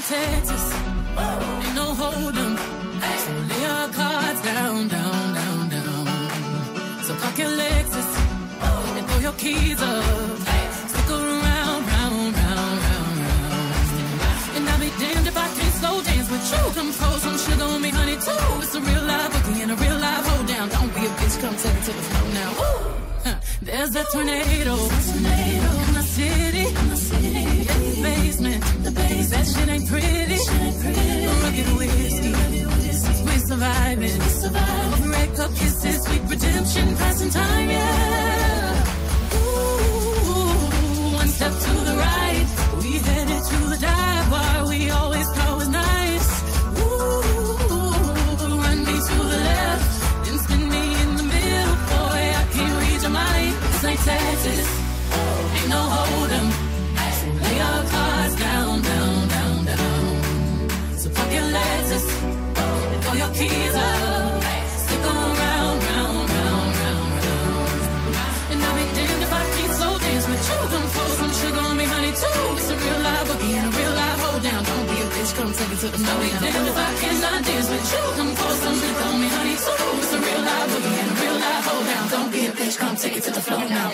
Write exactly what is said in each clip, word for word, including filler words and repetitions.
Texas, ain't no hold 'em. So lay your cards down, down, down, down. So park your Lexus and throw your keys up. Stick around, round, round, round, round. And I'll be damned if I can't slow dance with you. Come pour some sugar on me, honey, too. It's a real live boogie and a real live hold down. Don't be a bitch, come take it to the floor now. Ooh. There's a tornado, tornado in my city, in my city. In the basement, the basement. That shit ain't pretty, shit ain't pretty. Rugged whiskey, we're surviving. Over red cup kisses, sweet redemption, passing time, yeah. Ooh, one step to the right, we headed to the dive bar. We always thought was nice. Ooh, run me to the left, then spin me in the middle, boy. I can't read your mind. This ain't Texas, ain't no hold 'em. So lay your cards down, down, down, down. So pop your Lexus and throw your keys up. Stick around, round, round, round, round. And I'll be damned if I can't slow dance with you. Come pour some sugar on me, honey, too. It's a real live boogie and a real live hold down. Don't be a bitch, come take it to the floor. I'll be damned if I cannot dance with you. Come pour some sugar on me, honey, too. It's a real live boogie and a real live hold down. Don't be a bitch, come take it to the floor now.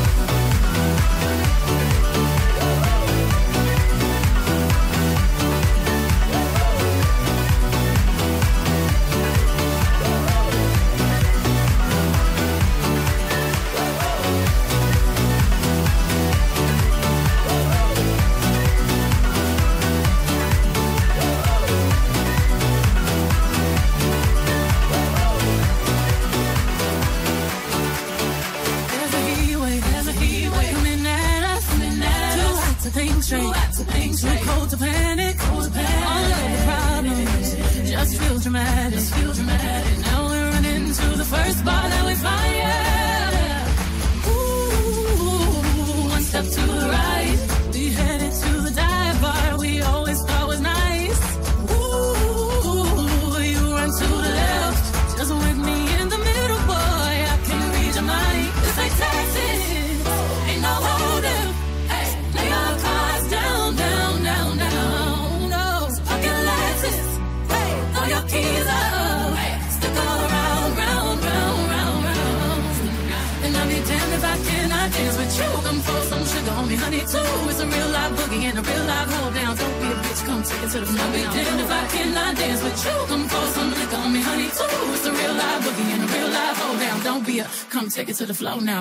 Too cold to panic, cold to panic. All of the problems just feel dramatic, just feel dramatic. Now we're running to the first bar that we find, yeah. Ooh, one step to the right, we headed to the dive bar we always thought was nice. Ooh, you run to the left, just with me in the middle, boy. I can't read your mind. This ain't Texas, ain't no hold'em. Hey, lay your cards down, down, down, down. No, so fuck your Lexus. Hey, throw your keys up. Hey, stick around, round, round, round, round. And I'll be damned if I cannot dance with you. Come pour some sugar on me, honey, too. It's a real live boogie and a real live hold down. Don't be a bitch, come take it to the floor. I'll be damned if I cannot dance with you. Come pour some liquor on me, honey, too. It's a real live boogie and a real live hold down. Don't be a, come take it to the floor now.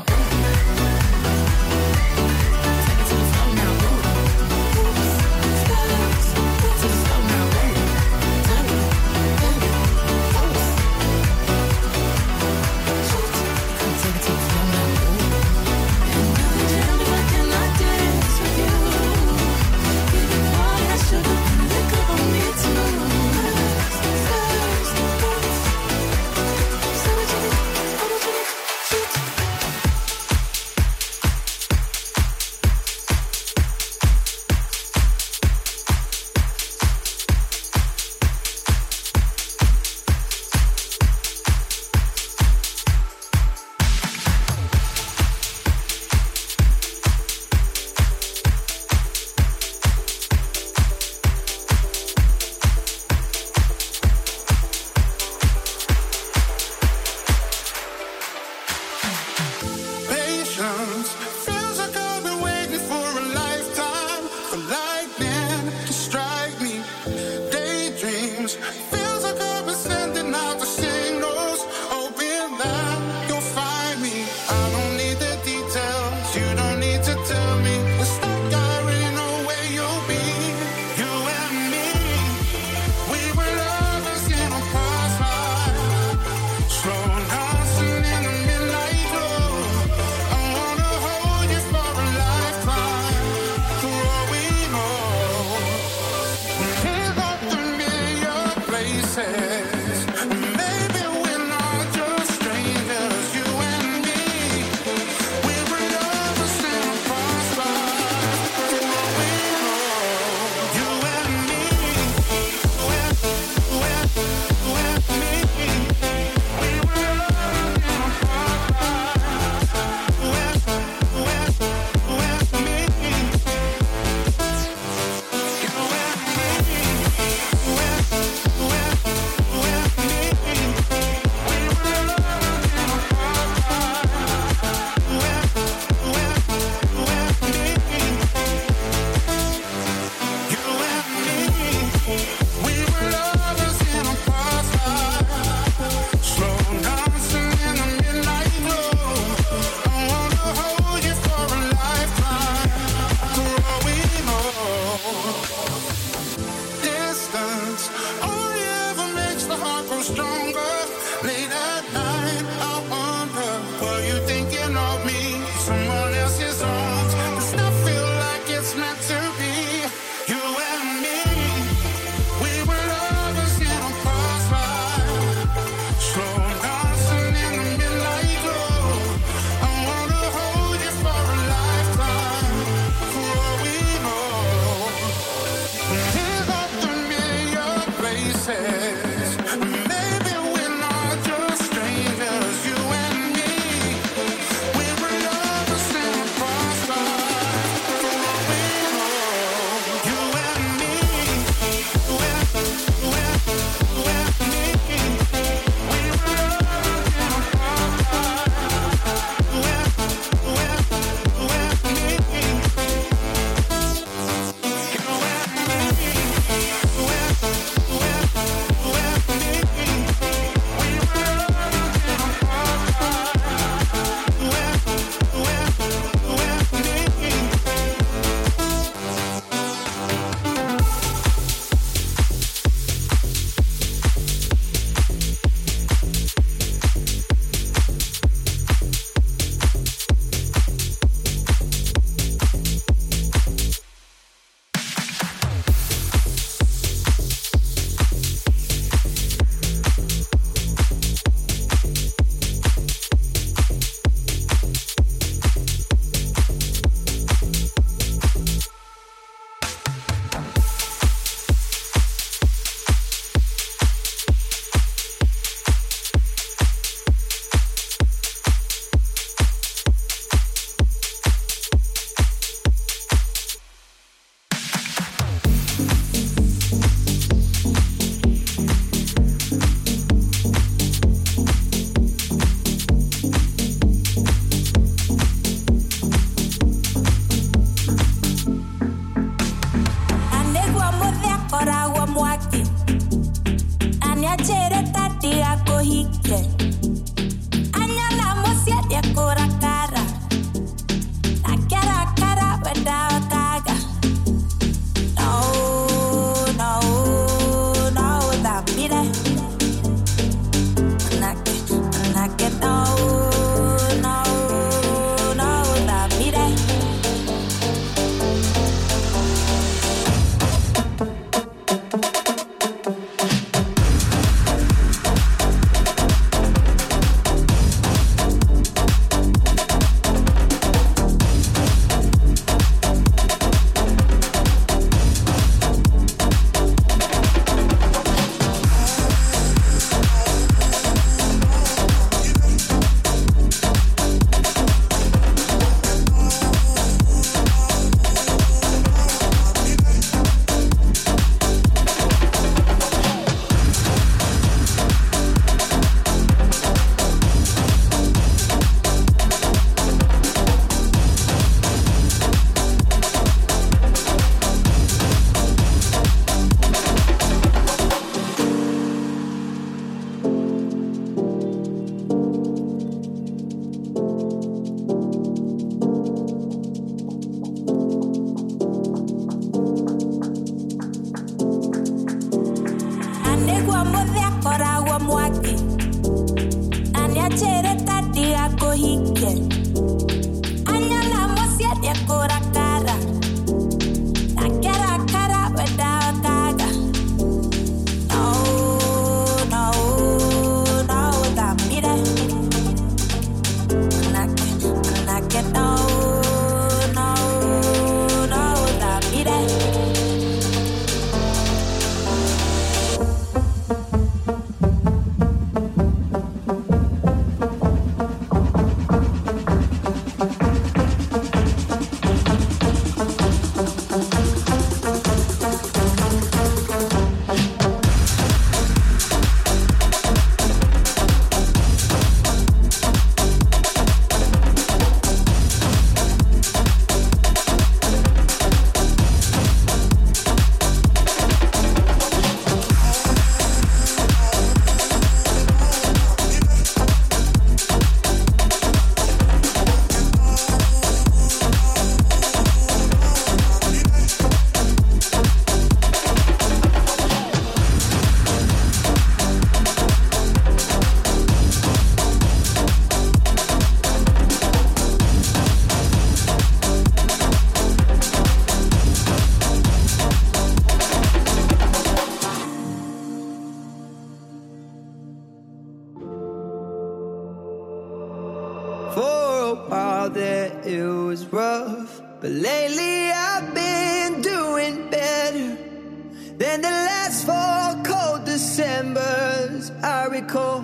out there it was rough, but lately I've been doing better than the last four cold Decembers I recall.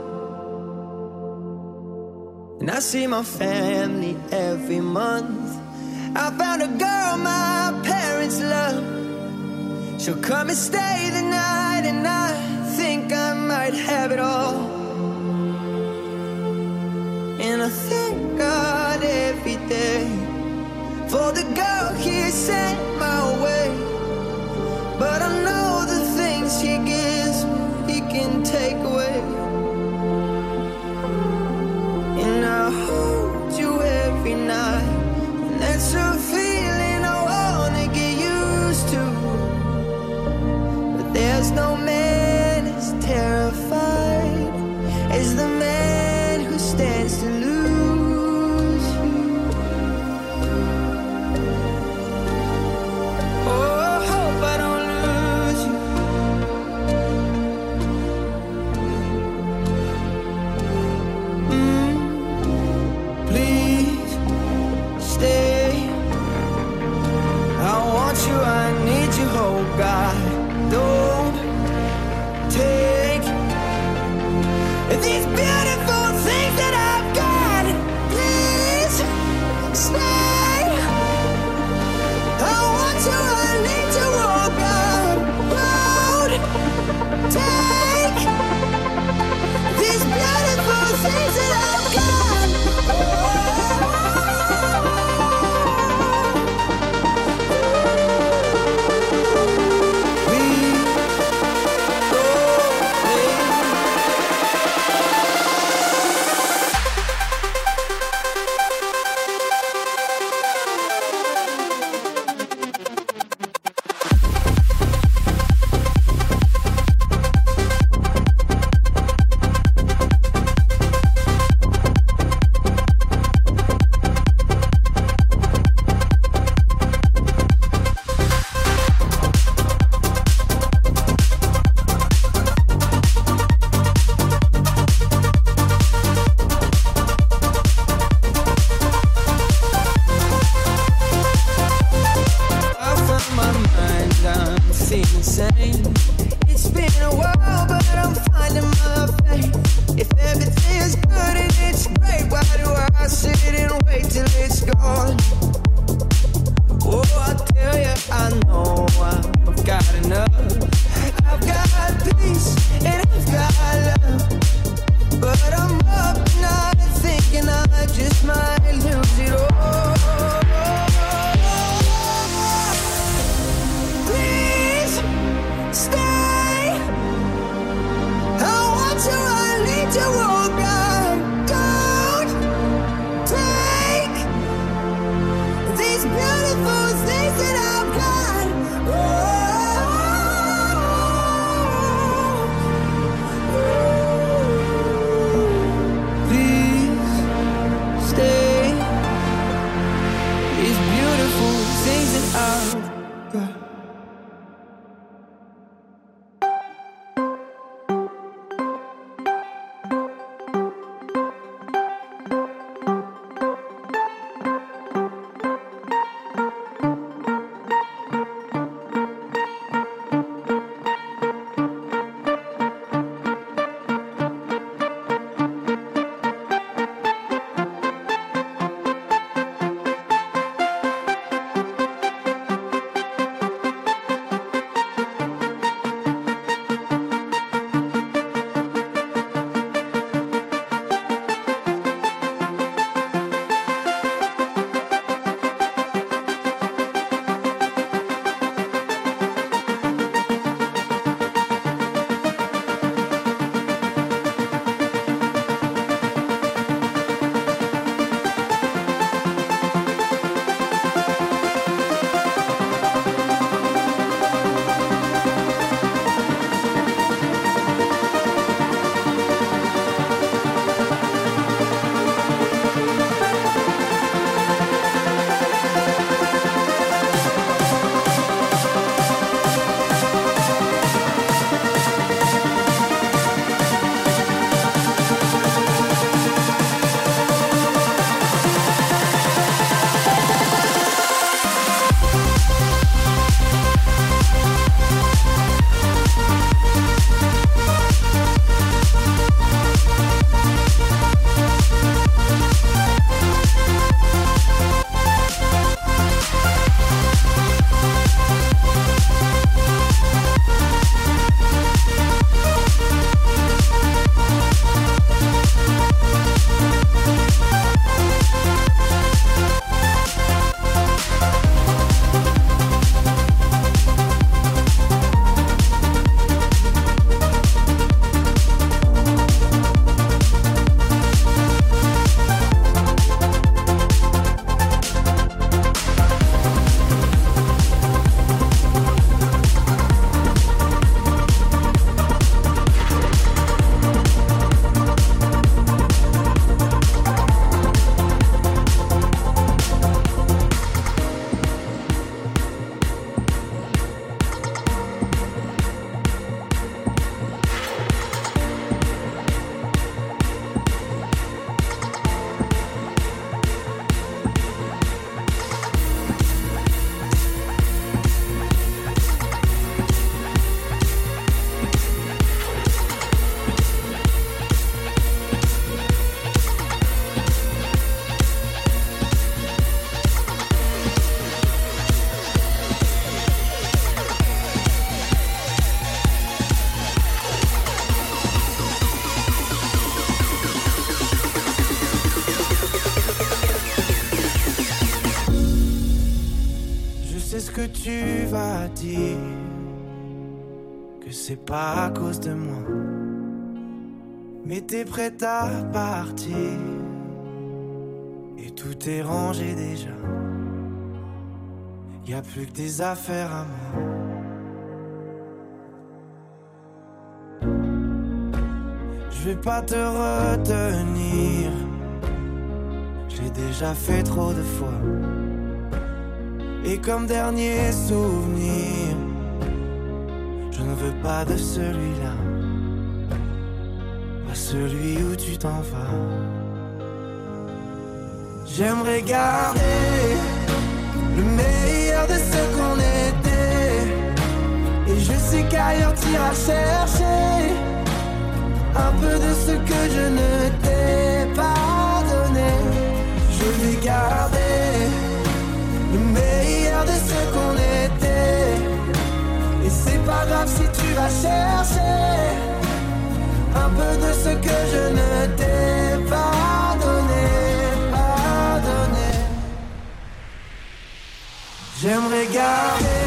And I see my family every month. I found a girl my parents love. She'll come and stay the night, and I think I might have it all. And I thank God every day for the girl He sent my way. But I know the things He gives me, He can take away. And I hold you every night, and that's a feeling I wanna get used to. But there's no man as terrified as the man who stands to lose you. Oh, I hope I don't lose you. Mm, please stay. I want you, I need you, oh God. Don't take these beautiful things that I've got. Please stay. I want you, I need you, oh God. Don't take these beautiful things that I've got. It's been a while, but I'm finding my faith. If everything is good and it's great, why do I sit and wait till it's gone? Oh, I tell you, I know I've got enough. I've got peace and I've got love, but I'm up at night thinking I just might lose it all. Stay. I want you, I need you, oh God. Don't take these beautiful things that I've got. Oh, please stay. These beautiful things that I've got. ce que tu vas dire, que c'est pas à cause de moi, mais t'es prête à partir, et tout est rangé déjà. Y'a plus que des affaires à moi. Je vais pas te retenir, j'ai déjà fait trop de fois. Et comme dernier souvenir, je ne veux pas de celui-là, pas celui où tu t'en vas. J'aimerais garder le meilleur de ce qu'on était, et je sais qu'ailleurs t'iras chercher un peu de ce que je ne t'ai pas donné. Je vais garder le meilleur de ce qu'on était, et c'est pas grave si tu vas chercher un peu de ce que je ne t'ai pas donné, pas donné. J'aimerais garder